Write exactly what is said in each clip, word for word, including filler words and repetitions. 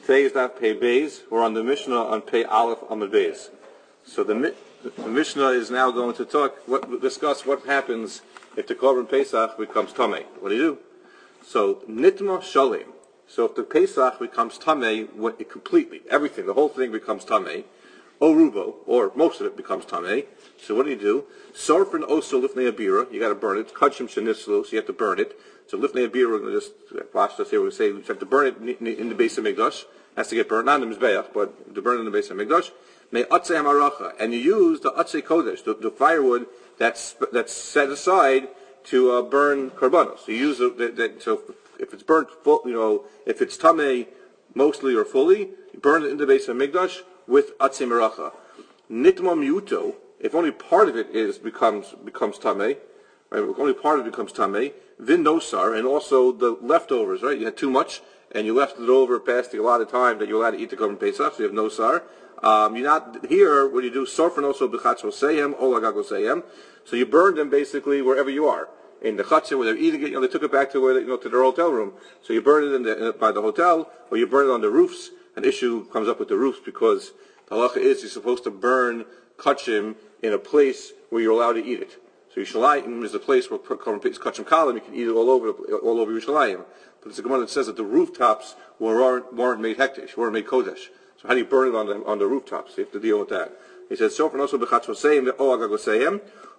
Today is not Pei Beis. We're on the Mishnah on Pei Aleph Amud Beis. So the, the Mishnah is now going to talk, what, discuss what happens if the Korban Pesach becomes Tamei. What do you do? So Nitma Shalim. So if the Pesach becomes Tamei completely, everything, the whole thing becomes Tamei, Orubo, or most of it becomes Tamei. So what do you do? Sorfin Oso Lifnei Abira. You got to burn it. Kachim Shenislu. So you have to burn it. So Lifnei Abira, we're going to just watch this here. We're going to say you have to burn it in the base of Mikdash. Has to get burned, not in the Mizbeach, but to burn it in the base of Mikdash. May Atzei Hamaracha, and you use the Atzei Kodesh, the, the firewood that's that's set aside to uh, burn korbanos. So you use the, the, the, so if it's burnt full, you know, if it's Tamei mostly or fully, you burn it in the base of Mikdash with Atzei Maracha. Nitma Miuto, if only part of it is becomes becomes Tamei, right? If only part of it becomes Tamei. Vin Nosar, and also the leftovers, right? You had too much, and you left it over past the allotted time that you're allowed to eat the Korban Pesach, so you have Nosar. Um, you're not here. What do you do? Sorfin also b'chatz osayim, olagag osayim. So you burn them basically wherever you are in the chatzah where they're eating it. You know, they took it back to where they, you know, to their hotel room. So you burn it in the, in, by the hotel, or you burn it on the roofs. An issue comes up with the roofs because the halacha is you're supposed to burn kachim in a place where you're allowed to eat it. So Yerushalayim is a place where kachim kalim, you can eat it all over all over Yerushalayim. But it's a Gemara that says that the rooftops weren't, weren't made hektish, weren't made kodesh. So how do you burn it on the on the rooftops? You have to deal with that. He says, "So for also b'chatzosayim o agagosayim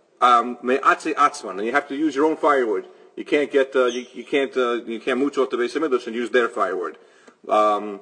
me'atzei atzman," and you have to use your own firewood. You can't get uh, you, you can't uh, you can't mooch off the Beis Hamikdash and use their firewood. Um,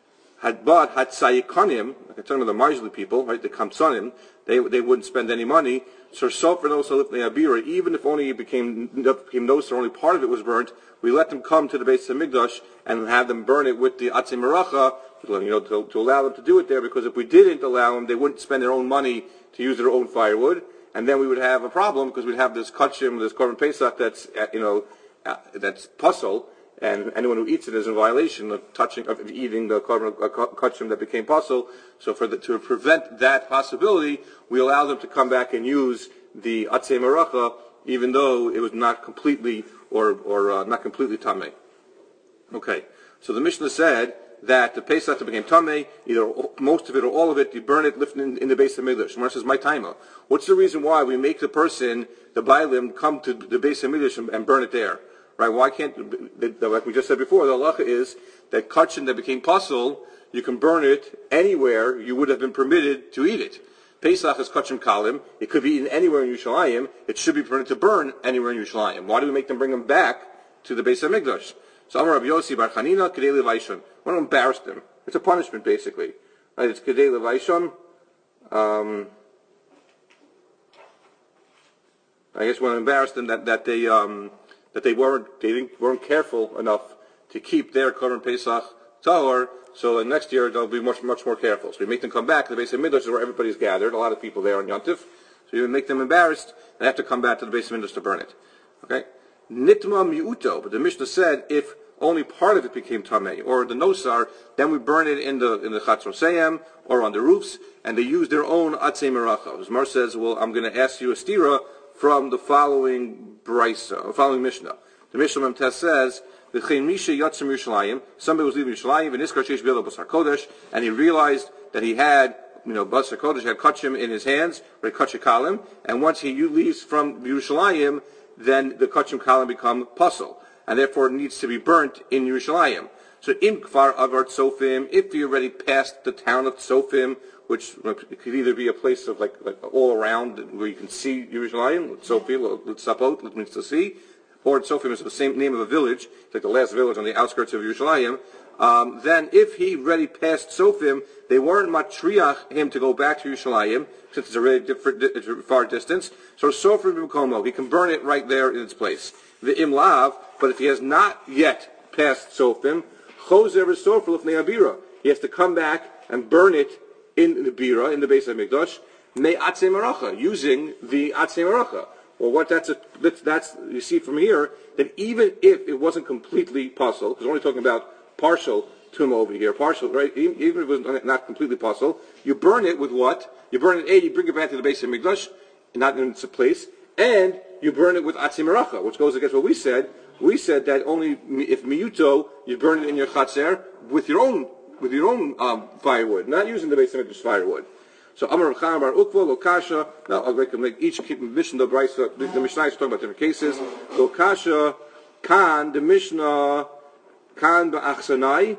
Had but had sayikonim, like I talking about the marginal people, right? The kamsanim, they they wouldn't spend any money. So sofer also lifnei abira, even if only it became became noser, only part of it was burnt. We let them come to the Beis Hamikdash and have them burn it with the atzei meracha, you know, to, to allow them to do it there. Because if we didn't allow them, they wouldn't spend their own money to use their own firewood, and then we would have a problem because we'd have this kachim, this korban pesach that's you know uh, that's puzzle. And anyone who eats it is in violation of touching, of eating the korban kachim that became puzzle. So for the, to prevent that possibility, we allow them to come back and use the atzei meracha, even though it was not completely or or uh, not completely tamei. Okay, so the Mishnah said that the pesach that became tamei, either most of it or all of it, you burn it, lift it in, in the base of Mikdash. Gemara says, "My taima." What's the reason why we make the person, the bailim, come to the base of Mikdash and, and burn it there? Right? Why can't, like we just said before, the halacha is that kachin that became puzzle, you can burn it anywhere you would have been permitted to eat it. Pesach is kachim kalim. It could be eaten anywhere in Yerushalayim. It should be permitted to burn anywhere in Yerushalayim. Why do we make them bring them back to the Beis Hamikdash? So Amar Rabbi Yossi Bar Chanina Kedei Levaishon. We want to embarrass them. It's a punishment, basically. Right? It's Kedei Levaishon. Um, I guess we want to embarrass them that that they um, that they weren't they weren't careful enough to keep their Korban Pesach tahor. So next year they'll be much much more careful. So we make them come back to the Beis Hamikdash where everybody's gathered. A lot of people there on Yontif. So you make them embarrassed. They have to come back to the Beis Hamikdash to burn it. Okay. Nitma miuto, but the Mishnah said if only part of it became tamei or the nosar, then we burn it in the in the chatzosayim or on the roofs, and they use their own atzei meracha. As Mar says, well, I'm going to ask you a stira from the following brisa, the following Mishnah. The Mishnah Memtes says, "V'chein misha yatzim Yerushalayim." Somebody was leaving Yerushalayim, and Niskar sheish b'yado basar kodesh, and he realized that he had, you know, basar kodesh had kachim in his hands, or kachim kalim, and once he leaves from Yerushalayim, then the kachim kalim become puzzle, and therefore it needs to be burnt in Yerushalayim. So im kvar avar tzofim, if you already passed the town of Tzofim, which could either be a place of like, like all around where you can see Yerushalayim, Tzofim, Tzapot, which means to see, or Tzofim is the same name of a village, it's like the last village on the outskirts of Yerushalayim. Um, then if he already passed Tzofim, they weren't matriach him to go back to Yerushalayim, since it's a really different, it's a far distance. So Sofrim b'Komo, he can burn it right there in its place. The imlav, but if he has not yet passed Sofim, Choser v'Sofer l'fnei Abira, he has to come back and burn it in the Bira, in the Beis Hamikdash, me atzei meracha, using the atzei meracha. Well, what that's, a, that's, that's, you see from here, that even if it wasn't completely puzzle, because we're only talking about partial tumah over here, partial, right? Even, even if it was not completely puzzle, you burn it with what? You burn it, A, you bring it back to the Beis Hamikdash, not in its place, and you burn it with atzei meracha, which goes against what we said. We said that only if miyuto, you burn it in your chatzer with your own with your own um, firewood, not using the Beis Hamikdash firewood. So Amar Chaim Bar Ukva Lo Kasha. Now I'll make each Mishnah the Brisa. The, the Mishnah is talking about different cases. Lo Kasha Kan the Mishnah Kan Ba'achsanai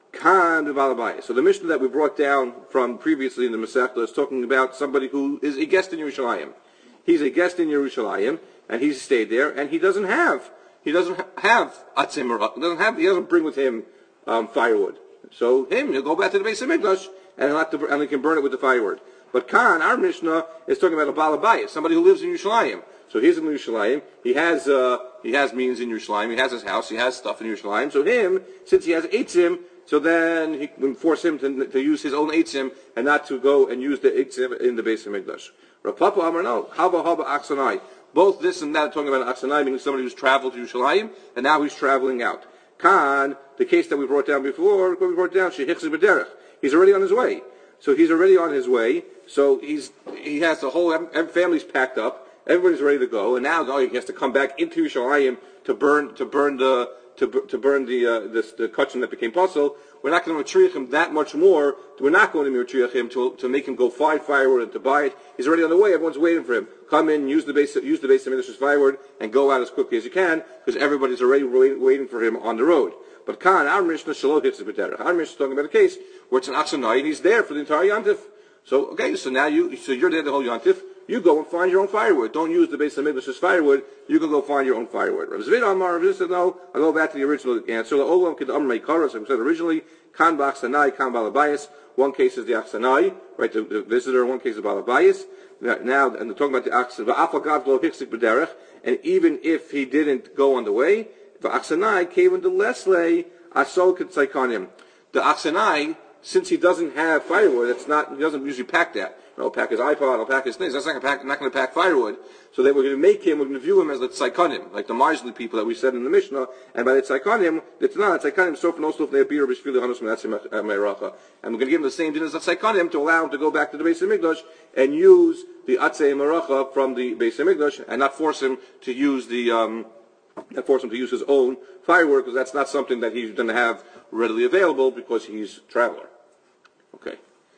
Kan B'Balabai. So the Mishnah that we brought down from previously in the Masechta is talking about somebody who is a guest in Yerushalayim. He's a guest in Yerushalayim, and he's stayed there, and he doesn't have he doesn't have atzim or doesn't have he doesn't bring with him um, firewood. So him he'll go back to the Beis Hamikdash and he'll have to, and he can burn it with the firewood. But Khan, our Mishnah, is talking about a Balabayas, somebody who lives in Yerushalayim. So he's in Yerushalayim. He has uh, he has means in Yerushalayim. He has his house. He has stuff in Yerushalayim. So him, since he has eitzim, so then he can force him to, to use his own eitzim and not to go and use the eitzim in the Beis Hamikdash. Rav Papa Amar no, haba haba aksanai. Both this and that are talking about aksanai, meaning somebody who's traveled to Yerushalayim and now he's traveling out. Khan, the case that we brought down before, we brought down shehichzeh b'derech. He's already on his way. So he's already on his way. So he's he has the whole family's packed up. Everybody's ready to go, and now oh, he has to come back into Yerushalayim to burn to burn the to to burn the uh, this the kachim that became puzzle. We're not going to matriach him that much more. We're not going to matriach him to to make him go find firewood and to buy it. He's already on the way. Everyone's waiting for him. Come in, use the base use the Beis Hamikdash's firewood, and go out as quickly as you can because everybody's already wait, waiting for him on the road. But Khan, our Mishnah Shalom hichzeh b'derech. Our Mishnah is talking about a case where it's an aksanai and he's there for the entire yantif. So okay, so now you so you're there the whole yantif. You go and find your own firewood. Don't use the Beis Hamikdash's firewood. You can go find your own firewood. Rav Zvid Amar, Rav Zvid said no. I'll go back to the original answer. The Olam Kid Amar Meikaros, like we said originally, Kan Ba'achsanai, Kan Balabayas. One case is the Achsanai, right, the, the visitor. One case is Balabayas. Now, and they're talking about the Achsanai. V'afagav lo hichzik b'derech. And even if he didn't go on the way, the Achsanai came into Lesley, Asol Kitzaikonim. The Achsanai, since he doesn't have firewood, it's not, he doesn't usually pack that. He'll pack his iPod, he'll pack his things. That's not going to pack, not going to pack firewood. So they were going to make him, we're going to view him as the tzaykonim, like the marginally people that we said in the Mishnah. And by the tzaykonim, it's not tzaykonim, so for no stuff, they appear, b'shvili hanus menatzim me'eracha. And we're going to give him the same din as the tzaykonim to allow him to go back to the Beis Hamikdash and use the atzei me'eracha from the Beis Hamikdash and not force him to use the, um, not force him to use his own firewood because that's not something that he's going to have readily available because he's a traveler. Okay.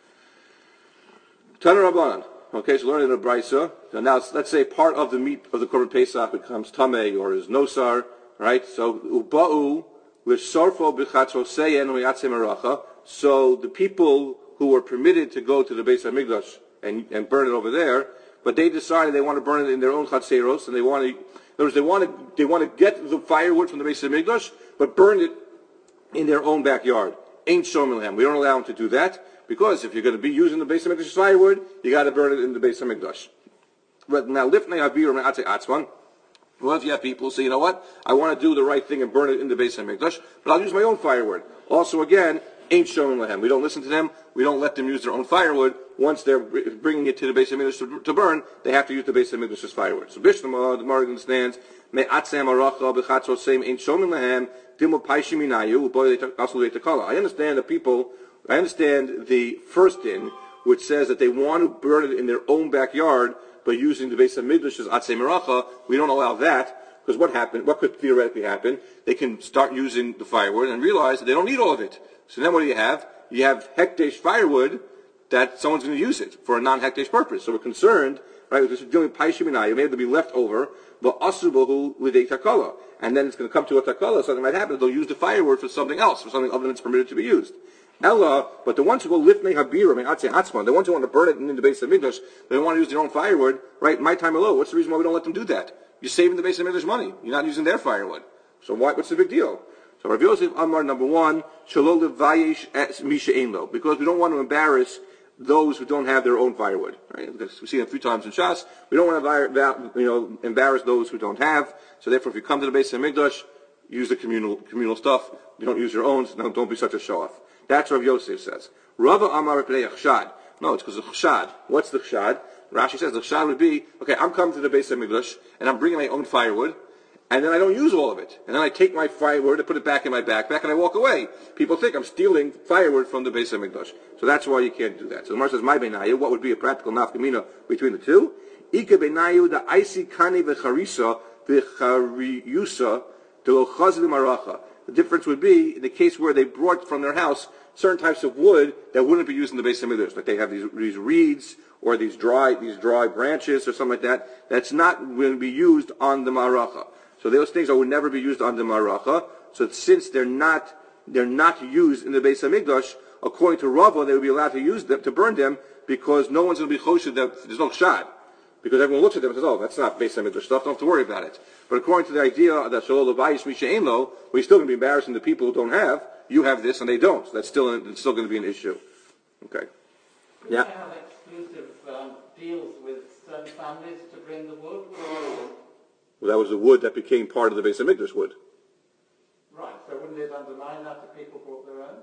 Tana Rabbanan. Okay, so learning the Brisa. So now, let's say part of the meat of the Korban Pesach becomes Tameh or is Nosar, right? So, Uba'u, L'Sorfo B'Chatzroseyen U'Yatzeh Meracha. So, the people who were permitted to go to the Beis HaMikdash and, and burn it over there, but they decided they want to burn it in their own Chatzeros, and they want to, in other words, they want to, they want to get the firewood from the Beis HaMikdash, but burn it in their own backyard. Ain't Shomim Lehem. We don't allow them to do that. Because if you're going to be using the Beis Hamikdash firewood, you got to burn it in the Beis Hamikdash. But now, lifnei havir me'atzei atzman. Well, if you have people say, you know what, I want to do the right thing and burn it in the Beis Hamikdash, but I'll use my own firewood. Also, again, ain't showing lehem. We don't listen to them. We don't let them use their own firewood. Once they're bringing it to the Beis Hamikdash to, to burn, they have to use the Beis Hamikdash's firewood. So Bishnama, the Gemara understands me'atzei maracha b'chatzroseim ain't showing lehem dimu paishim minayu u'boy aslu leitakala. I understand the people. I understand the first din, which says that they want to burn it in their own backyard by using the Beis Hamikdash's atzei meracha. We don't allow that because what happened? What could theoretically happen? They can start using the firewood and realize that they don't need all of it. So then, what do you have? You have hekdesh firewood that someone's going to use it for a non-hekdesh purpose. So we're concerned, right? With this dealing with paishim minayim, may have to be left over, but asubahu with a takala, and then it's going to come to a takala. Something might happen. They'll use the firewood for something else, for something other than it's permitted to be used. Ella, but the ones who go lifnei habira, I mean, atzei atzman, the ones who want to burn it in the Beis Hamikdash, they want to use their own firewood, right? My time alone. What's the reason why we don't let them do that? You're saving the Beis Hamikdash money. You're not using their firewood. So why, what's the big deal? So Rav Yosef Amar, number one, shelo levayesh et mi she'ein lo, because we don't want to embarrass those who don't have their own firewood. Right? We've seen it a few times in Shas. We don't want to, you know, embarrass those who don't have. So therefore, if you come to the Beis Hamikdash, use the communal communal stuff. You don't use your own. So don't be such a show off. That's what Rav Yosef says. Rava Amar Pnei Chshad. No, it's because of Chshad. What's the Chshad? Rashi says the Chshad would be, okay, I'm coming to the Beis Hamikdash, and I'm bringing my own firewood, and then I don't use all of it. And then I take my firewood and put it back in my backpack, and I walk away. People think I'm stealing firewood from the Beis Hamikdash. So that's why you can't do that. So the Gemara says, my benayu, what would be a practical nafkamina between the two? Ika benayu, the isi kani v'charisa, v'chariyusa, de lo chazli maracha. The difference would be in the case where they brought from their house certain types of wood that wouldn't be used in the Beis Hamikdash. Like they have these, these reeds or these dry these dry branches or something like that. That's not going to be used on the Maracha. So those things would never be used on the Maracha. So since they're not they're not used in the Beis Hamikdash, according to Rava, they would be allowed to use them to burn them because no one's going to be choshed that there's no shad. Because everyone looks at them and says, "Oh, that's not Beis Hamikdash stuff. Don't have to worry about it." But according to the idea that Shalol Abayis Misha Ein Lo, we're still going to be embarrassing the people who don't have. You have this and they don't. So that's still it's still going to be an issue. Okay. Do yeah. They have exclusive um, deals with certain families to bring the wood? Well, that was the wood that became part of the Beis Hamikdash wood. Right. So wouldn't it undermine that if people brought their own?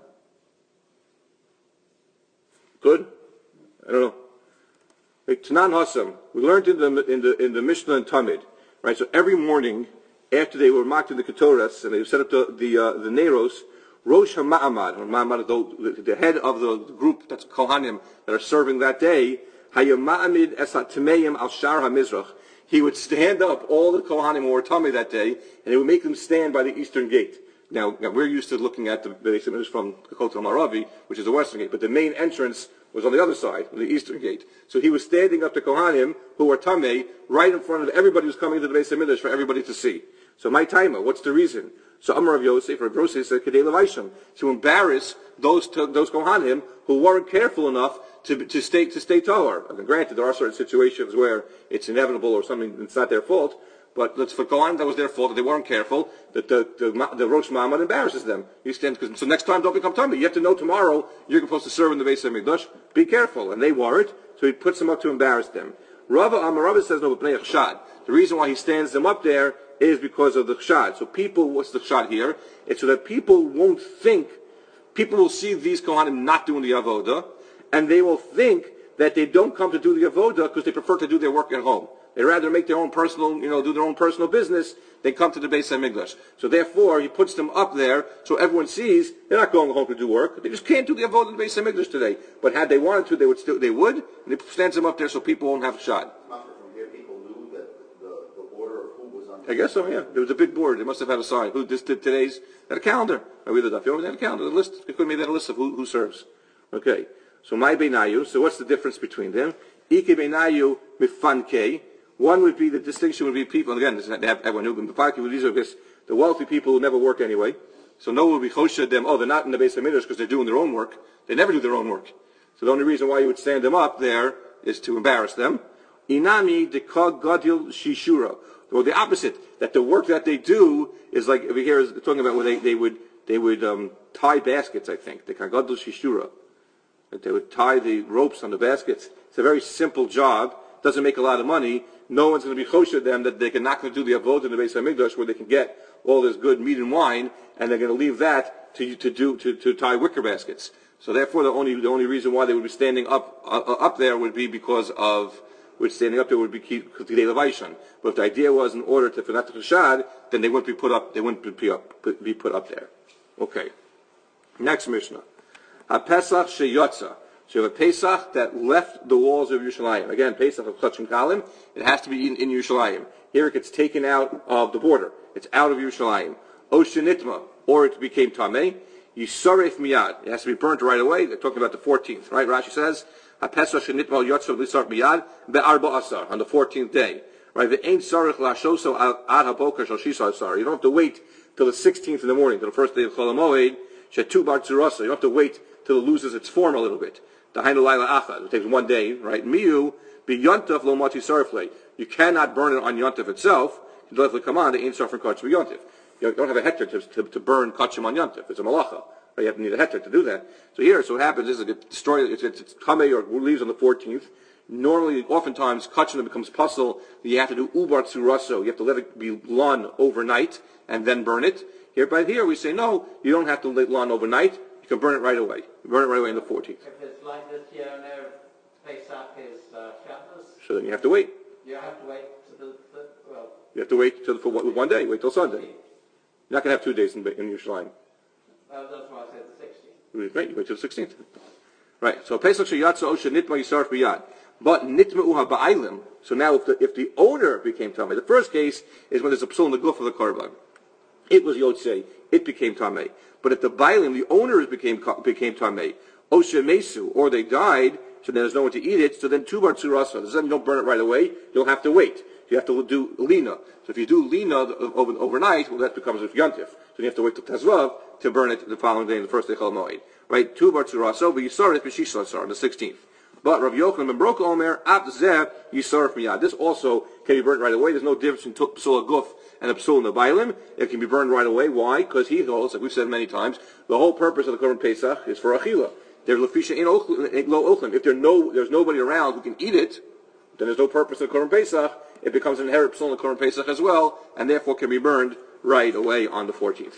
Good. I don't know. Tanan Hassam. We learned in the in the in the Mishnah and Talmud, right? So every morning after they were mocked in the Ketores and they set up the the, uh, the Neros, Rosh HaMa'amad, or Ma'amad, the, the head of the group that's Kohanim that are serving that day, Hayama'amid Esat Tmeim Al Shar HaMizrach. He would stand up all the Kohanim who were Tamei that day, and he would make them stand by the eastern gate. Now, now we're used to looking at the Beis Hamikdash from the Kotel Maravi, which is the western gate, but the main entrance was on the other side, the eastern gate. So he was standing up to Kohanim who were Tamei right in front of everybody who's coming to the Beis Hamikdash for everybody to see. So my timer, what's the reason? So Amar of Yosef, or Yosef said, Kedei Levaisham, to embarrass those to, those Kohanim who weren't careful enough to to stay to stay tahor. I mean, granted, there are certain situations where it's inevitable or something it's not their fault, but let's for Kohanim that was their fault that they weren't careful. That the the, the Rosh Ma'amad embarrasses them. You stand so next time don't become tummy. You have to know tomorrow you're supposed to serve in the Beis Hamikdash. Be careful, and they weren't. So he puts them up to embarrass them. Rava Amar Rava says no, but Bnei Chshad. The reason why he stands them up there is because of the chshad. So people, what's the chshad here? It's so that people won't think, people will see these Kohanim not doing the avoda, and they will think that they don't come to do the avoda because they prefer to do their work at home. They rather make their own personal, you know, do their own personal business than come to the Beis Hamikdash. So therefore, he puts them up there so everyone sees they're not going home to do work. They just can't do the avoda in the Beis Hamikdash today. But had they wanted to, they would still, they would, and he stands them up there so people won't have chshad. I guess so, yeah. There was a big board. They must have had a sign. Who this did today's? They had a calendar. I read it up. You had a calendar, a list. They could have made that a list of who, who serves. Okay. So my beinayu. So what's the difference between them? Ike beinayu mifanke. One would be the distinction would be people. And again, they have everyone who can. These are just the wealthy people who never work anyway. So no one would be choshed them. Oh, they're not in the Beis Hamikdash because they're doing their own work. They never do their own work. So the only reason why you would stand them up there is to embarrass them. Inami dekag gadil shishura. Or the opposite, that the work that they do is like over here is talking about where they, they would they would um, tie baskets. I think the kagadol shishura, that they would tie the ropes on the baskets. It's a very simple job. Doesn't make a lot of money. No one's going to be choshed them that they can not going to do the avodah in the Beis Hamikdash where they can get all this good meat and wine, and they're going to leave that to to do to, to tie wicker baskets. So therefore, the only the only reason why they would be standing up uh, up there would be because of. Which standing up there would be Kedei Levaisham. But if the idea was in order to for not to chshad, then they wouldn't be put up. They wouldn't be up, be put up there. Okay. Next Mishnah. A Pesach sheyotza. So you have a Pesach that left the walls of Yerushalayim. Again, Pesach of Chachim Kalim. It has to be eaten in Yerushalayim. Here it gets taken out of the border. It's out of Yerushalayim. Oshenitma, or it became Tameh. Yisaref miyad. It has to be burnt right away. They're talking about the fourteenth, right? Rashi says. On the fourteenth day, right? You don't have to wait till the sixteenth in the morning, till the first day of Chol HaMoed. You don't have to wait till it loses its form a little bit. It takes one day, right? You cannot burn it on Yontif itself. You don't have a hector to, to, to burn kachim on Yontif. It's a malacha. You have to need a heter to do that. So here, so what happens is it gets destroyed. It's, it's, it's tamei or leaves on the fourteenth. Normally, oftentimes, kachim becomes puzzle. You have to do ubar tsuraso. You have to let it be lun overnight and then burn it. Here, by here, we say no. You don't have to let lun overnight. You can burn it right away. You burn it right away on the fourteenth. If it's like this year, no Pesach is uh, Shabbos. So then you have to wait. You have to wait to the, the well. You have to wait till for one day. Wait till Sunday. You're not going to have two days in, in Yerushalayim. Uh, that's why I said the sixteenth. Right, you wait till the sixteenth. Right, so Pesach sheyatza osha nitma yisarf biyad. But nitma uha ba'ailim. So now if the, if the owner became tamei, the first case is when there's a psul in the goof of the korban. it was Yotzei, it became Tamei. But if the Bailim, the owners became became Tamei, Oshe Mesu, or they died, so then there's no one to eat it, so then Tubar Tsurasa. So then you don't burn it right away, you'll have to wait. You have to do Lina. So if you do Lina over, overnight, well, that becomes a Yontif. So you have to wait till Tezvav to burn it the following day, the first day Chol Moed. Right? Tubar Tsurasa, but Yisarif B'Shisha Sar, the sixteenth. But Rav Yochanan ben Broka Omer, Ab Zeh Yisarif Miyad. This also can be burnt right away. There's no difference between Psul Guf and a Psul Nabailim. It can be burned right away. Why? Because he holds, like we've said many times, the whole purpose of the Korban Pesach is for Achila. There's Lefisha in Lo Ochlim. If there no, there's nobody around who can eat it, then there's no purpose of the Korban Pesach. It becomes an inherent Psul in the Korban Pesach as well, and therefore can be burned right away on the fourteenth.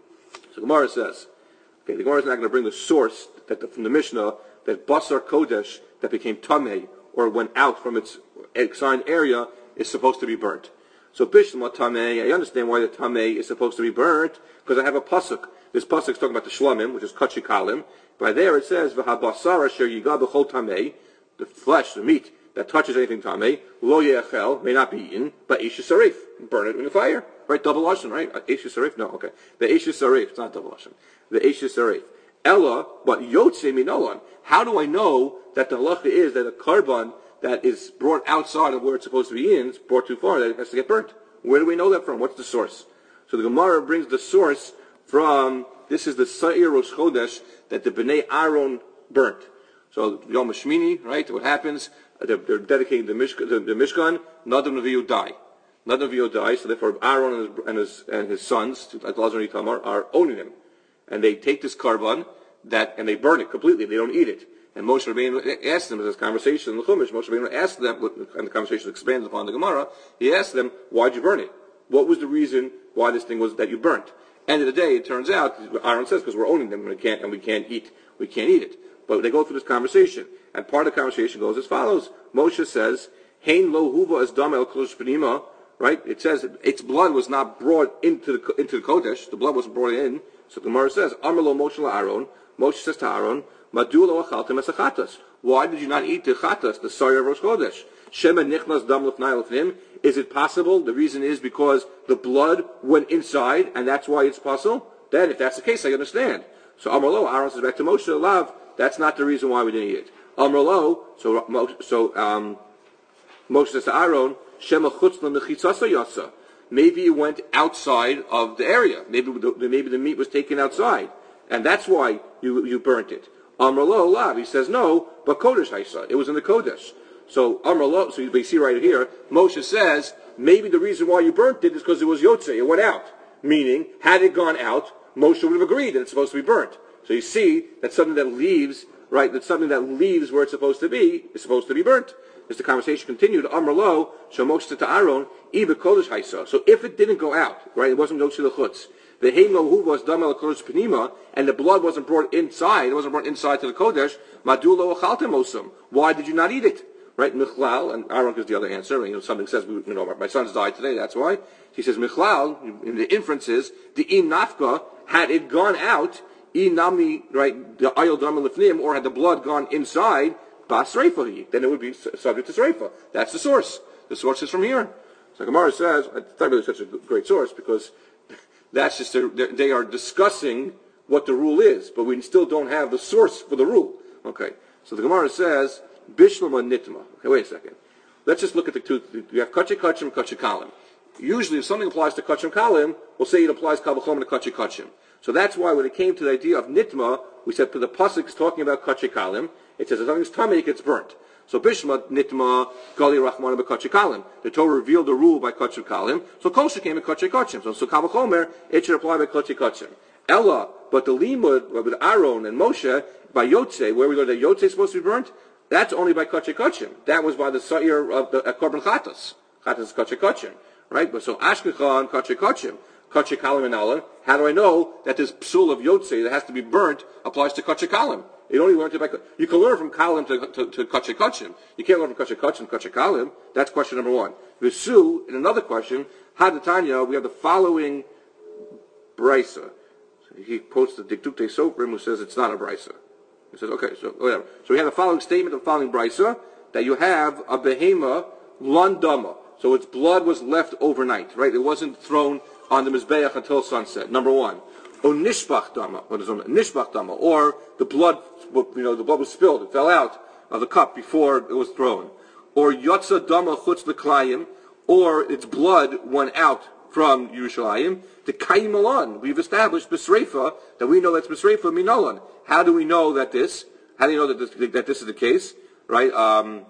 So Gemara says, okay, the Gemara is not going to bring the source that the, from the Mishnah that Basar Kodesh that became Tamei or went out from its assigned area is supposed to be burnt. So Bishlam Tamei, I understand why the Tamei is supposed to be burnt because I have a pasuk. This pasuk is talking about the Shlamim, which is Kachi Kalim. By there it says V'habasar asher yiga b'chol Tamei, the flesh, the meat that touches anything Tamei, lo yeachel, may not be eaten, but Eish Sarif, burn it in the fire. Right, double lashon, right? Eish Sarif? No, okay. The Eish Sarif, it's not double lashon. The Eish Sarif. Ella, but Yotze Minolan. How do I know that the halacha is that a carbon that is brought outside of where it's supposed to be in, it's brought too far, that it has to get burnt? Where do we know that from? What's the source? So the Gemara brings the source from, this is the Sa'ir Rosh Chodesh that the Bnei Aaron burnt. So Yom HaShmini, right? What happens? They're, they're dedicating the Mishkan, the, the Mishkan, Nadav and Avihu die. Nadav and Avihu die, so therefore Aaron and his, and his, and his sons, like Lazar and Itamar, are owning him. And they take this carbon that, and they burn it completely. They don't eat it. And Moshe Rabbeinu asked them in this conversation in the Chumash. Moshe Rabbeinu asked them, and the conversation expands upon the Gemara. He asked them, "Why'd you burn it? What was the reason why this thing was that you burnt?" End of the day, it turns out Aaron says, "Because we're owning them, and we can't, and we can't eat, we can't eat it." But they go through this conversation, and part of the conversation goes as follows: Moshe says, "Hein lo huva as dam el kodesh pnima." Right? It says its blood was not brought into the into the kodesh. The blood wasn't brought in. So the Gemara says, Amar lo Moshe Aaron. Moshe says to Aaron, Madu lo achaltem es achatas. Why did you not eat the chatas, the Sa'ir of Rosh Chodesh? Shema nichnas dam lefnai lefnim. Is it possible? The reason is because the blood went inside, and that's why it's possible? Then, if that's the case, I understand. So Amar lo, Aaron says back to Moshe, Lav, that's not the reason why we didn't eat it. Amar lo, so, so um, Moshe says to Aaron, Shema chutz lemechitzasa yasa. Maybe it went outside of the area. Maybe the, maybe the meat was taken outside, and that's why you you burnt it. Amar lo lav. He says no, but kodesh haisa. It was in the kodesh. So Amar lo. So you see right here, Moshe says maybe the reason why you burnt it is because it was yotze. It went out. Meaning, had it gone out, Moshe would have agreed that it's supposed to be burnt. So you see that something that leaves, right? That something that leaves where it's supposed to be is supposed to be burnt. As the conversation continued, Amar lo, so Moshe said to Aaron, Iba kodesh haisa. So if it didn't go out, right, it wasn't go to the chutz. The heim lo hu was dam el kodesh penima, and the blood wasn't brought inside. It wasn't brought inside to the kodesh. Madu lo achaltem osam. Why did you not eat it? Right, Michlal, and Aaron gives the other answer. You know, something says, you know, my son's died today. That's why he says Michlal. In the inferences, the im nafka, had it gone out, inami, right, the ayil dam lefnim, or had the blood gone inside. Then it would be subject to Sreifa. That's the source. The source is from here. So Gemara says, I thought it was such a great source because that's just, a, they are discussing what the rule is, but we still don't have the source for the rule. Okay. So the Gemara says, Bishlama Nitma. Okay, wait a second. Let's just look at the two. You have Kachi Kachim and Kachi Kalim. Usually if something applies to Kachim Kalim, we'll say it applies Kabachom to Kachi Kachim. So that's why when it came to the idea of Nitma, we said the pasuk is talking about Kachi Kalim. It says as long as Tamei it gets burnt. So Bishma Nitma Gali Rachman B'Kachi Kalim. The Torah revealed the rule by Kachi Kalim. So Kosher came in Kachi Kachim. So so Kavachomer it should apply by Kachi Kachim. Ella, but the limud with Aaron and Moshe by Yotze, where we learned that Yotze is supposed to be burnt, that's only by Kachi Kachim. That was by the Sa'ir of the uh, Korban Chatas. Chatas is Kachi Kachim, right? But so Ashkechan Kachi Kachim. Kachi Kalim and Alan. How do I know that this psul of Yotze that has to be burnt applies to Kachi Kalim? You only learn to by, you can learn from Kalim to, to, to Kachi Kachim. You can't learn from Kachi Kachim to Kachi Kalim. That's question number one. Visu, in another question, Hadatanya, we have the following brisa. So he quotes the Diktute Soprim, who says it's not a brisa. He says, okay, so whatever. So we have the following statement, the following brisa, that you have a behema landama. So its blood was left overnight, right? It wasn't thrown on the Mizbeach until sunset. Number one. O nishbach dama, what is it? Nishbach dama, or the blood, you know, the blood was spilled, it fell out of the cup before it was thrown. Or yotza dama chutz l'klayim, or its blood went out from Yerushalayim. The kayim alon, we've established b'sreifa, that we know that's b'sreifa minalan. How do we know that this, how do you know that this, that this is the case? Right, um,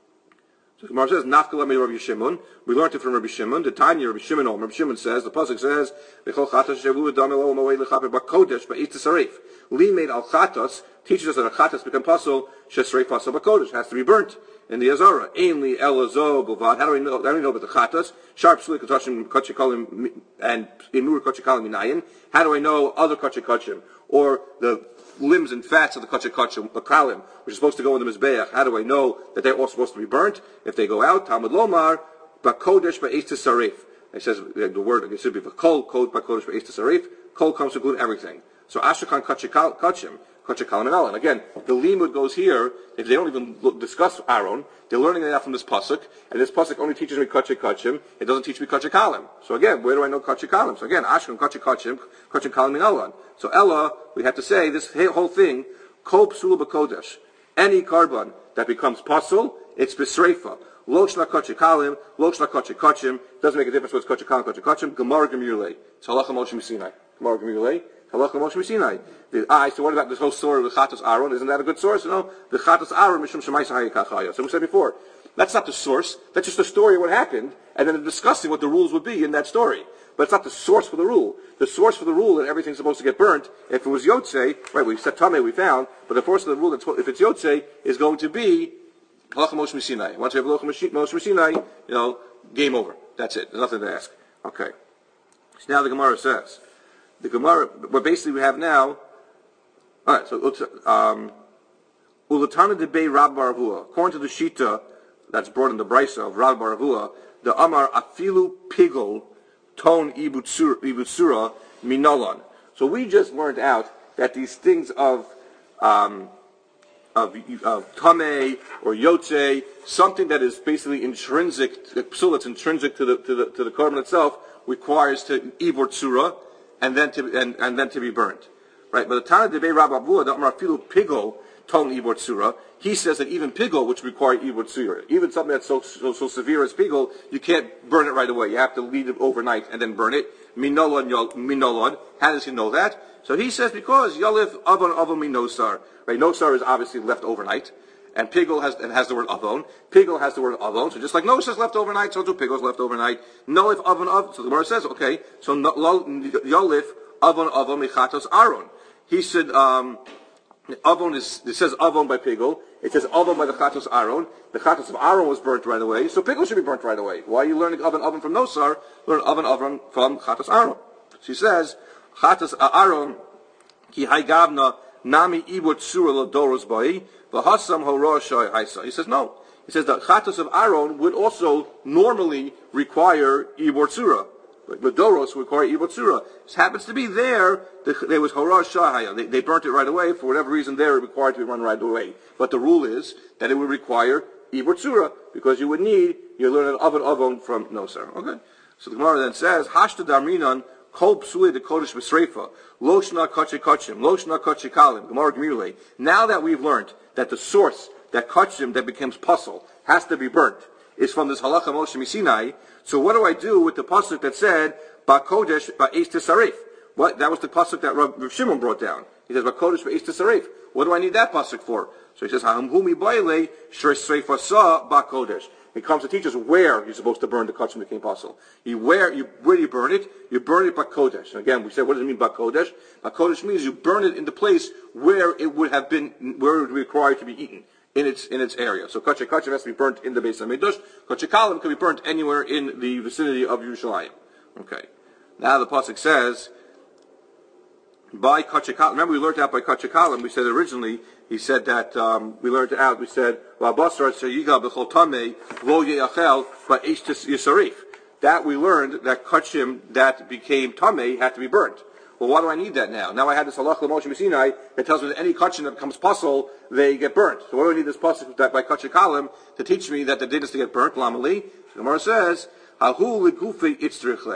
so Gemara says, Nafkala me Rabbi Shimon. We learned it from Rabbi Shimon. The Tanya Rabbi Shimon, Rabbi Shimon says, the pasuk says, B'chol chatos shevu v'dam elo mawei lechaper b'kodesh ba'is t'sarif. Li made al chatos teaches us that a chatos become pasul shesrei pasul b'kodesh, has to be burnt in the Azara. Ainli elazo b'vad. How do we know? How do we know about the chatos? Sharp suli katoshim kachikalim and imur kachikalim minayin. How do I know other kachikachim or the limbs and fats of the kachikachim, the kalim, which is supposed to go in the mizbeach? How do I know that they're all supposed to be burnt if they go out? Talmud lomar b'kodesh ba'is t'sarif. It says the word it should be kol kol b'kodesh ba'is t'sarif. Kol comes to include everything. So ashakan kachikalim. And again, the limud goes here. If they don't even look, discuss Aaron, they're learning that from this pasuk, and this pasuk only teaches me kachikachim. It doesn't teach me kachikalim. So again, where do I know kachikalim? So again, ashkan kachikachim, kachikalim minalan. So Ella, we have to say this whole thing, kol psula b'kodesh. Any carbon that becomes pasul, it's b'sreifa. Lo shla kachikalim, lo shla kachikachim. Doesn't make a difference whether it's kachikalim, kachikachim. Gemara gemurlei. It's halacha Moshe Sinai. Gemara gemurlei. Halacha Moshe Sinai. I so what about this whole story with Chatos Aaron? Isn't that a good source? No, the Chatos Aaron mishum shemaisa hayikachaya. So we said before, that's not the source. That's just the story of what happened, and then discussing what the rules would be in that story. But it's not the source for the rule. The source for the rule that everything's supposed to get burnt. If it was Yotzei, right? We said Tameh, we found, but the source of the rule that if it's Yotzei is going to be Halacha Moshe Sinai. Once you have Halacha Moshe Sinai, you know, game over. That's it. There's nothing to ask. Okay. So now the Gemara says. The Gemara, what basically we have now, alright, so, um, Ulatana debei Rab Bar Avua, according to the Shita that's brought in the Brisa of Rab Bar Avua, the Amar Afilu Pigol Ton Ibutsura Minolan. So we just learned out that these things of, um, of, of Tameh or Yotze, something that is basically intrinsic, psul that's intrinsic to the, to the, to the carbon itself, requires to Ibor Tsura, and then to and, and then to be burnt, right? But the Tana debei Rab Avua, the Amar Afilu Pigol Ton Ibor Tsura, he says that even pigol, which require Ibor Tsura, even something that's so, so so severe as pigol, you can't burn it right away. You have to leave it overnight and then burn it. Minolon, minolon. How does he know that? So he says because Yalif Avon Avon Minosar, right? Nosar is obviously left overnight, and pigol has and has the word Avon. Pigol has the word Avon. So just like Nosar is left overnight, so too pigol is left overnight. Nolif Avon Avon. So the Gemara says, okay, so Yalif Avon Avon Michatos Aaron. He said. Um, Avon is, it says Avon by Pigol. It says Avon by the Chatos Aaron. The Chatos of Aaron was burnt right away, so Pigol should be burnt right away. Why are you learning Avon Avon from Nosar? Learn Avon Avon from Chatos Aaron. She says, Chatos Aaron, ki haigavna nami ibut tsura ladoros bai, v'hasam horosh haisa. He says no. He says that Chatos of Aaron would also normally require ibur tsura. The Doros require Ibor Tsura. This happens to be there. The, there was Horash Shahaya. They, they burnt it right away. For whatever reason, there it required to be run right away. But the rule is that it would require Ibor Tsura because you would need, you learn an oven oven from Nosar. Okay? So the Gemara then says, Hashta Darminan Kol Psuli de Kodesh Besreifa Loshna Kache Kachim Loshna Kache Kalim Gemara Gemurle. Now that we've learned that the source, that Kachim that becomes puzzle, has to be burnt, is from this Halacha Moshe Sinai. So what do I do with the pasuk that said Bakodesh Ba'is Tisarif? What that was the pasuk that Rav Shimon brought down. He says Bakodesh Ba'is Tisarif. What do I need that pasuk for? So he says Ha'amhumi Baile Shreifasa Bakodesh. He comes to teach us where you're supposed to burn the kachim that became pasul. You where you where do you burn it? You burn it Bakodesh. And again, we said what does it mean Bakodesh? Bakodesh means you burn it in the place where it would have been, where it would be required to be eaten. In its in its area. So kacheh kacheh has to be burnt in the Beis HaMikdash. Kacheh kalim can be burnt anywhere in the vicinity of Yerushalayim. Okay. Now the pasuk says, by kacheh kalim. Remember we learned out by kacheh kalim. We said originally, he said that um, we learned it out. We said va'basar sheyiga b'chol tamei lo yeachel ba'esh yisarif. That we learned that kachim that became tamei had to be burnt. Well, why do I need that now? Now I had this halach l'Moshe Sinai that tells me that any kachim that becomes pasul, they get burnt. So what do I need this pasuk that by kachim kalim to teach me that the din is to get burnt? Lamali. The Gemara says, "Hahu legufi itzrichle."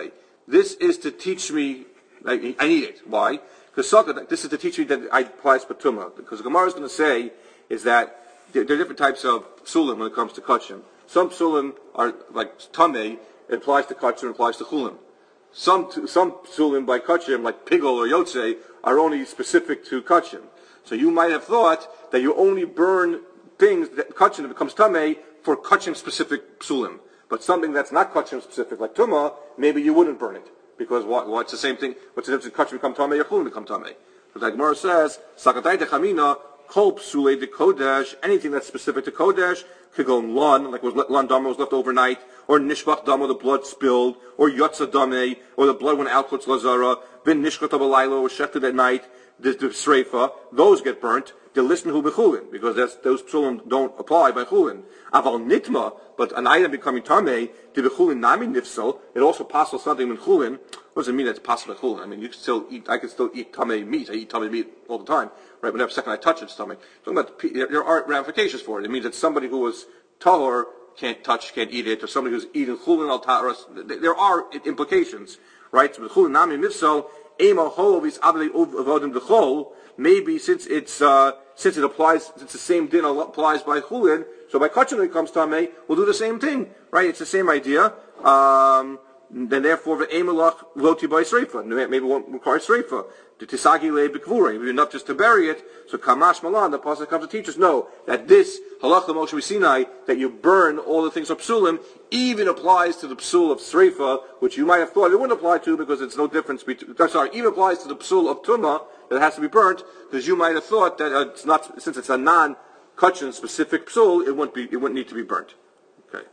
this is to teach me, like, I need it. Why? Because this is to teach me that I apply patuma. Because the Gemara is going to say is that there, there are different types of psulim when it comes to kachim. Some psulim are like tamei, it applies to kachim, it applies to chulim. Some some psulim by kachim, like pigol or yotze, are only specific to kachim. So you might have thought that you only burn things that kachim becomes tamei for kachim specific psulim. But something that's not kachim specific, like tumah, maybe you wouldn't burn it. Because what, what's the same thing? What's the difference in kachim become tamei or chulim become tamei? So the Gemara says, sakatay techamina, kol psule de kodesh, anything that's specific to kodesh, could go lon, like was lon dama was left overnight, or nishbach dama, the blood spilled, or yotza dame, or the blood went out chutz lazara, bin nishkat abalaylo, was shechted at night, the, the sreifa, those get burnt. The listen who bechulin, because that's, those psulim don't apply by chulin. Aval nitma, but an item becoming tamei, the bechulin nami nifsal, it also passes something in chulin. What does it mean that it's possible chulin? I mean, you can still eat, I can still eat tamei meat. I eat tamei meat all the time, right? Whenever second I touch it, stomach. Talking about, the, there are ramifications for it. It means that somebody who was tahor can't touch, can't eat it, or somebody who's eating chulin al taharas. There are implications, right? So the chulin nami nifsal, ema hov is abdei avodim dechol. Maybe since it's uh, since it applies, since the same din applies by chulin, so by kachim when it comes to tamei, we'll do the same thing, right? It's the same idea. Um, then therefore the emelach loti by sreifa. Maybe it won't require sreifa. The tisagi le b'kvura, maybe enough just to bury it. So kamash malan, the pasuk comes to teach us, no, that this halacha Moshe Sinai, that you burn all the things of psulim, even applies to the psul of sreifa, which you might have thought it wouldn't apply to because it's no difference between. I'm sorry, even applies to the psul of tumah that has to be burnt, because you might have thought that uh, it's not, since it's a non-kachin specific psul, it wouldn't be, it wouldn't need to be burnt. Okay.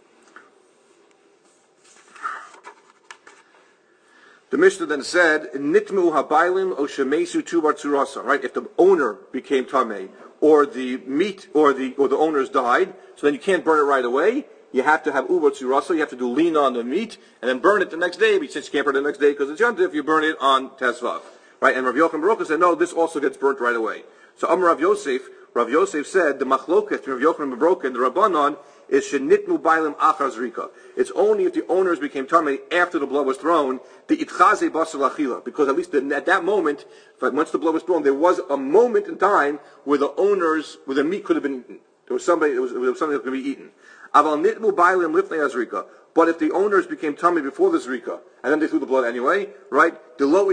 The Mishnah then said, "Nitmu habaylim o shemesu tubar tzurasa." Right, if the owner became tamei, or the meat, or the or the owners died, so then you can't burn it right away. You have to have ubar tzurasa. You have to do lean on the meat and then burn it the next day. Since you can't burn it the next day because it's yontif, you burn it on tesvav. Right, and Rav Yochanan Baruch said, no, this also gets burnt right away. So Amar Rav Yosef, Rav Yosef said, the machloket between Rav Yochanan Baruch and the Rabbanon is shenitmu bailim achar zrika. It's only if the owners became tamei after the blood was thrown, the itchaze basar lachila, because at least at that moment, once the blood was thrown, there was a moment in time where the owners, where the meat could have been eaten. There was somebody, there was, there was something that could be eaten. Aval nitmu bailim lifnei azrika. But if the owners became tamei before the zrika, and then they threw the blood anyway, right? So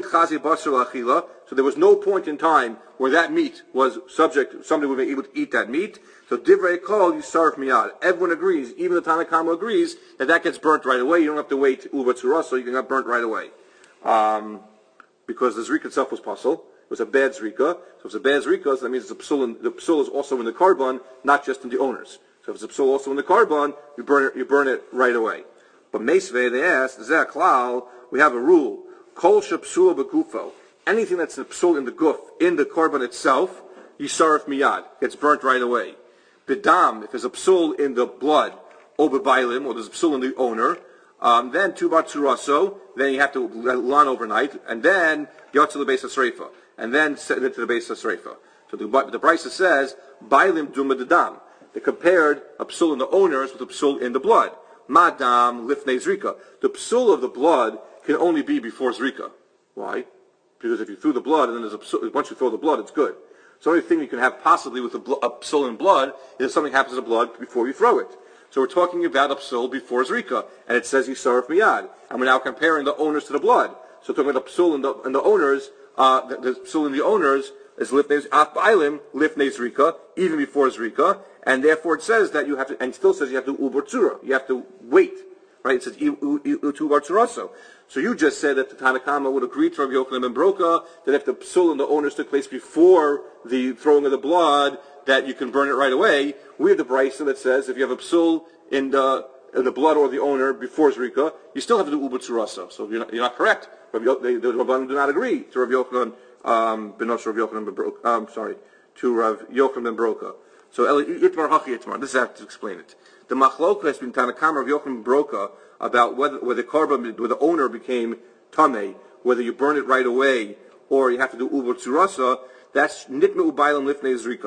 there was no point in time where that meat was subject, somebody would be able to eat that meat. So divrei kol yisarf miyad. Everyone agrees, even the Tanna Kama agrees, that that gets burnt right away. You don't have to wait uva tzura, so you can get burnt right away. Um, because the zrika itself was pasul. It was a bad zrika. So if it's a bad zrika, so that means it's a psul, in, the psul is also in the carbon, not just in the owners. So if it's a psul also in the carbon, you burn it, you burn it right away. But Meisvei, they asked, Zeh klal, we have a rule. Kol shepsula begufo. Anything that's a psul in the guf, in the carbon itself, yisarif miyad, gets burnt right away. Bidam, if there's a psul in the blood, or bebailim, or there's a psul in the owner, um, then tubar tzuraso, then you have to let it run overnight, and then yotze the base of sreifa, and then send it to the base of sreifa. So the, the Brisa says, bailim duma dedam. They compared a psul in the owners with a psul in the blood. Madam lifnei zrika. The psul of the blood can only be before zrika. Why? Because if you threw the blood and then there's a psul, once you throw the blood, it's good. So the only thing you can have possibly with a, bl- a psul in blood is if something happens to the blood before you throw it. So we're talking about a psul before zrika, and it says yisarif miyad, and we're now comparing the owners to the blood. So we're talking about the psul in the, in the owners, uh, the, the psul in the owners is lifnei afbailim lifnei zrika, even before zrika. And therefore it says that you have to, and it still says you have to ubar tzura. You have to wait, right? It says ubar tzuraso. So you just said that the Tanna Kama would agree to Rabbi Yochanan ben Broka that if the psul and the owners took place before the throwing of the blood, that you can burn it right away. We have the Brisa that says if you have a psul in the in the blood or the owner before zrika, you still have to do ubar tzuraso. So you're not, you're not correct. Rabbi, they, the Rabbanan do not agree to Rabbi Yochanan um, ben Rabbi Yochanan ben Broka. Um, sorry, to Rabbi Yochanan ben Broka. So Itmar Hachi Itmar. This is how to explain it. The Machloka has been Tanna Kama of Yochanan Broka about whether whether the carbon, whether the owner became tamei, whether you burn it right away or you have to do ubar tzurasa. That's nitme ubaylam lifnei zrika.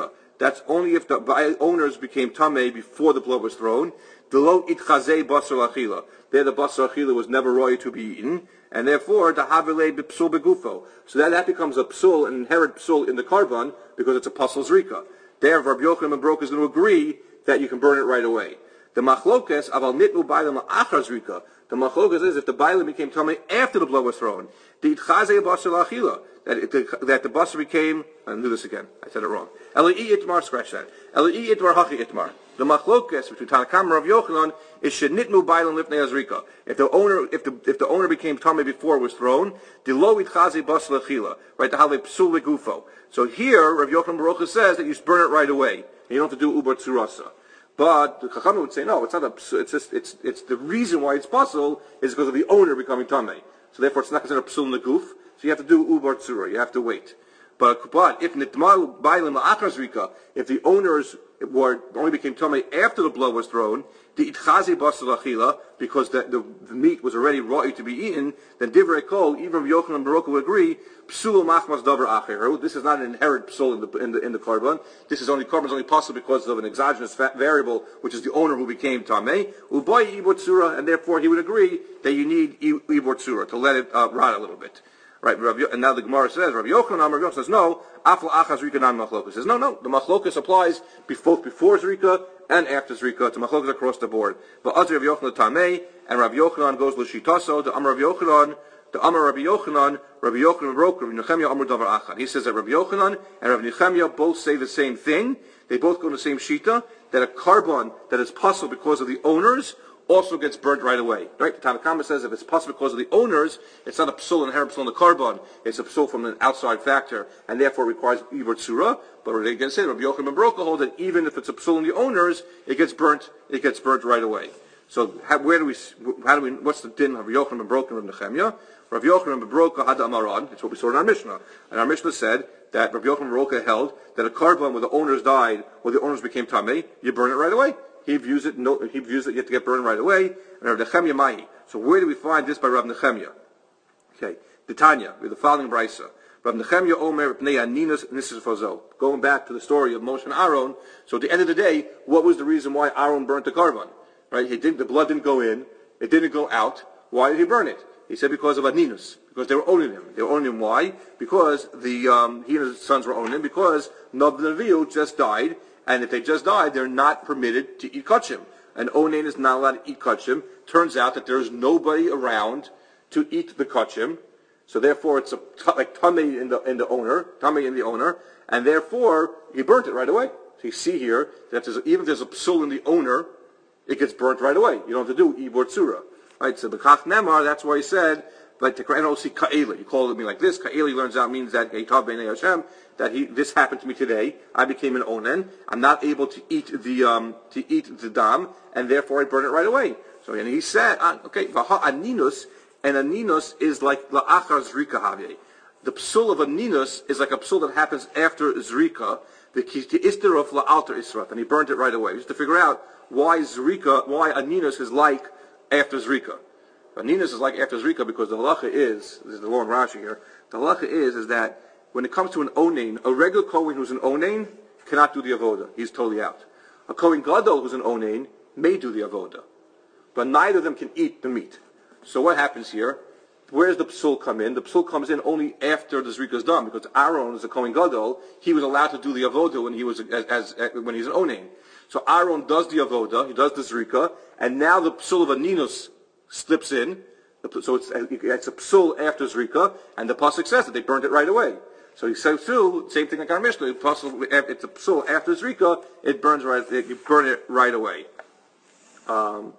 That's only if the owners became tamei before the blood was thrown. Delo itchazei basar achila. There the basar achila was never roy to be eaten, and therefore the havile b'psul begufo. So that, that becomes a psul, an inherent psul in the carbon, because it's a pasul zrika. There, Rabbi Yochanan ben Baruch is going to agree that you can burn it right away. The machlokes aval nitnu bailam la'achar zrika. The machlokes is if the bailam became tamei after the blood was thrown. The itchazei basar achila. That, it, that the basar became, I'll do this again, I said it wrong. Elai itmar, scratch that. Elai itmar hachi itmar. The machlokes between Tanakam and Rav Yochanan is shenitnu bailam lifnei azrika. If the owner, if the if the owner became tamei before it was thrown, the lo itchazi basar lachila, right? The hale psul legufo. So here, Rav Yochanan Baruch says that you burn it right away, and you don't have to do ubar tzurasa. But the Chachamim would say no, it's not a. It's just it's it's the reason why it's possible is because of the owner becoming tamei. So therefore, it's not considered psul leguf. So you have to do ubar tzura. You have to wait. But but if nitmal bailim la'achar zrika, if the owners were only became tamei after the blood was thrown, the itchazi basar achila, because the, the, the meat was already ready to be eaten, then divrei kol, even Yochanan and Baruch would agree, psul machmas davar acher. This is not an inherent psul in the in the in the carbon. This is only carbon is only possible because of an exogenous variable, which is the owner who became tamei. Uboy ibor tzura, and therefore he would agree that you need ibor tzura to let it uh, rot a little bit. Right, and now the Gemara says, Rabbi Yochanan, Rabbi Yochanan says, no, afla achas zrika non machlokas. Says, no, no, the machlokas applies both before zrika and after zrika to machlokas across the board. But Azri Rabbi Yochanan tamei, and Rabbi Yochanan goes l'shitaso, the Amar Rabbi Yochanan, the Amar Rabbi Yochanan, Rabbi Yochanan broke, Rabbi Nechemia Amar davar achad. He says that Rabbi Yochanan and Rabbi Nechemia both say the same thing. They both go in the same shita, that a carbon that is possible because of the owners also gets burnt right away. Right? The Tanakhama says if it's possible because of the owners, it's not a psul, inherent psul in the carbon, it's a psul from an outside factor, and therefore requires ibur tzura. But they again say, Rabbi Yochanan ben Baruch hold that even if it's a psul in the owners, it gets burnt, it gets burnt right away. So how, where do we, how do we, what's the din of Rabbi Yochanan ben Baruch and Rabbi Nechemia? Rabbi Yochanan ben Baruch had amaran, it's what we saw in our Mishnah. And our Mishnah said that Rabbi Yochanan ben Baruch held that a carbon where the owners died, where the owners became tamei, you burn it right away. He views it. No, he views it. You have to get burned right away. And Rav Nechemia Mahi. So where do we find this by Rav Nechemia? Okay, the Tanya with the following brisa. Rav Nechemia Omer Pnei Aninas Nisas Fozo. Going back to the story of Moshe and Aaron. So at the end of the day, what was the reason why Aaron burnt the carbon? Right? He didn't. The blood didn't go in. It didn't go out. Why did he burn it? He said because of Aninus. Because they were owning him. They were owning him. Why? Because the um, he and his sons were owning him. Because Nob Nevi'u just died. And if they just died, they're not permitted to eat kachim. And onain is not allowed to eat kachim. Turns out that there's nobody around to eat the kachim. So therefore, it's a like tamei in the in the owner, tamei in the owner, and therefore he burnt it right away. So you see here that there's, even if there's a psul in the owner, it gets burnt right away. You don't have to do ibor tzura, right? So the kach nemar, that's why he said, like the Quran see ka'ela. You call it me like this. Ka'ela learns out means that Eitav b'nei Hashem, that he this happened to me today. I became an onen. I'm not able to eat the um to eat the dam, and therefore I burn it right away. So and he said, uh, okay, v'ha aninus, and aninus is like la'achar zrika havye. The psul of aninus is like a psul that happens after zrika. The ister of la'alter israf, and he burnt it right away. Just to figure out why zrika, why aninus is like after zrika. Aninus is like after zrika because the halacha is, this is the long Rashi here, the halacha is, is that when it comes to an onain, a regular Kohen who's an onain cannot do the avoda. He's totally out. A Kohen Gadol who's an onain may do the avoda. But neither of them can eat the meat. So what happens here? Where does the psul come in? The psul comes in only after the zrika is done, because Aaron is a Kohen Gadol. He was allowed to do the avoda when he was as, as, as when he's an onain. So Aaron does the avoda, he does the zrika, and now the psul of aninus slips in, so it's, it's a psul after zrika, and the pasuk says that they burned it right away. So he says too, same thing like our Mishnah. It's a psul after zrika, it burns right. You burn it right away. Um,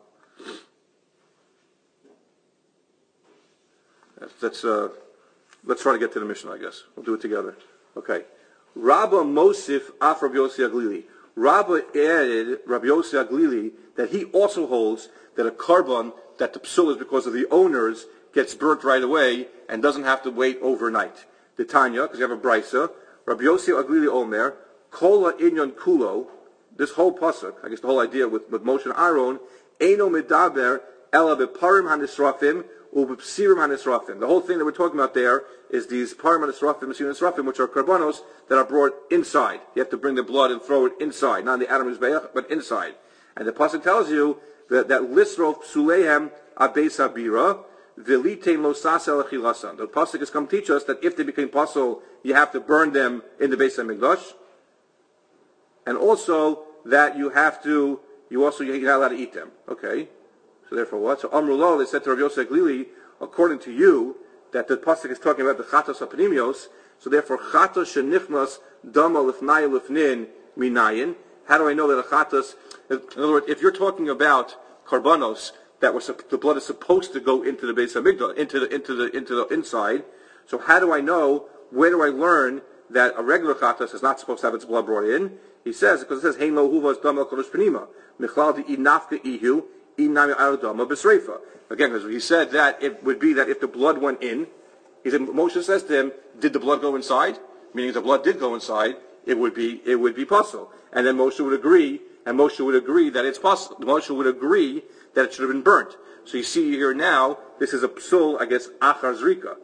that's, that's uh, let's try to get to the Mishnah. I guess we'll do it together. Okay. Rabba Mosif af Rabbi Yossi Aglili. Rabba added Rabbi Yossi Aglili that he also holds that a carbon that the psul is because of the owners gets burnt right away and doesn't have to wait overnight. The Tanya, because you have a brisa, Rabbi Yossi Aglili Omer, Kola Inyon Kulo, this whole pasuk, I guess the whole idea with, with Moshe and Aaron, Eino Medaber Ela Beparim Hanisrafim ubepsirim hanisrafim. The whole thing that we're talking about there is these parim hanisrafim, mesirim hanisrafim, which are karbanos that are brought inside. You have to bring the blood and throw it inside, not in the Adam Mizbeach, but inside. And the pasuk tells you that that lisrof psuleihem abeis habira v'litein lo sasel achilasan. The pasuk has come to teach us that if they became pasul, you have to burn them in the Beis Hamikdash, and also that you have to, you also you're not allowed to eat them. Okay, so therefore what? So Amrullah, they said to Rav Yosef Glili, according to you, that the pasuk is talking about the chatos apnimios. So therefore, chatos shenichnas dama lifnai lifnin minayin. How do I know that a chatos? In other words, if you're talking about karbanos that was the blood is supposed to go into the Beis Hamikdash, into the into the into the inside. So how do I know? Where do I learn that a regular chatos is not supposed to have its blood brought in? He says because it says hein lo huvas dam el kodesh penima michlal di inafka ihu inami al dama b'sreifa. Again, because he said that it would be that if the blood went in, he said Moshe says to him, did the blood go inside? Meaning if the blood did go inside, it would be it would be possible. And then Moshe would agree, and Moshe would agree that it's possible. Moshe would agree that it should have been burnt. So you see here now, this is a psul, I guess, achar zrika.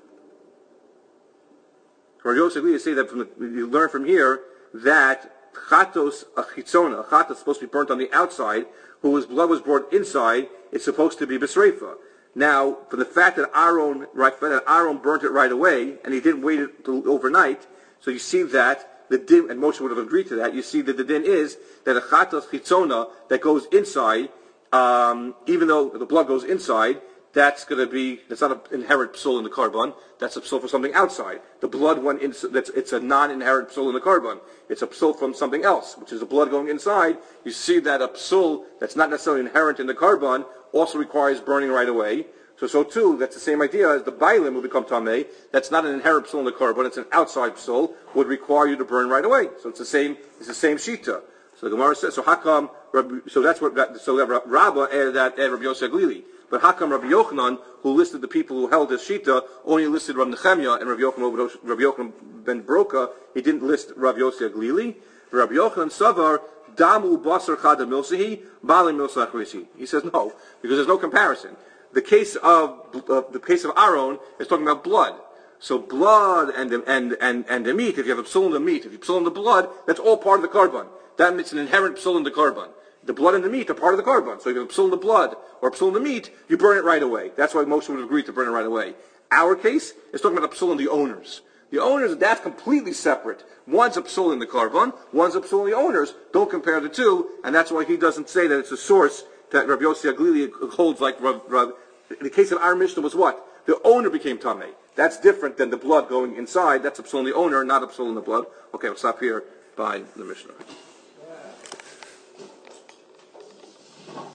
Rav Yosef Glili say that from the, you learn from here that chatos achitzona, a chatos is supposed to be burnt on the outside, whose blood was brought inside, it's supposed to be b'sreifa. Now, for the fact that Aaron, right, that Aaron burnt it right away, and he didn't wait it till overnight, so you see that the din, and Moshe would have agreed to that, you see that the din is that a chatos chitzona that goes inside, um, even though the blood goes inside, that's going to be, that's not an inherent psul in the carbon, that's a psul for something outside. The blood went in, that's, it's a non-inherent psul in the carbon. It's a psul from something else, which is the blood going inside. You see that a psul that's not necessarily inherent in the carbon also requires burning right away. So, so too, that's the same idea as the bailim will become tameh. That's not an inherent psul in the carbon, it's an outside psul, would require you to burn right away. So it's the same, it's the same shita. So the Gemara says, so how come, so that's what, so that Rabbah added that, added Rabbi Yosef Glili. But how come Rabbi Yochanan, who listed the people who held his shita, only listed Rabbi Nechemia and Rabbi Yochanan, Rabbi Yochanan ben Broka, he didn't list Rabbi Yosef Glili? Rabbi Yochanan Savar, Damu Basar Chada Milsahi, Bali Milsa Achrisi. He says no, because there's no comparison. The case of, uh, the case of Aaron is talking about blood. So blood and the, and, and, and the meat, if you have a psul in the meat, if you psul in the blood, that's all part of the carbon. That means an inherent psul in the carbon. The blood and the meat are part of the carbon. So if you have a psul in the blood or a psul in the meat, you burn it right away. That's why Moshe would agree to burn it right away. Our case is talking about a psul in the owners. The owners, that's completely separate. One's a psul in the carbon, one's a psul in the owners. Don't compare the two, and that's why he doesn't say that it's a source that Rabbi Yossi Glili holds like Rav, Rav. In the case of our Mishnah was what? The owner became tameh. That's different than the blood going inside. That's a psul in the owner, not a psul in the blood. Okay, we'll stop here by the Mishnah.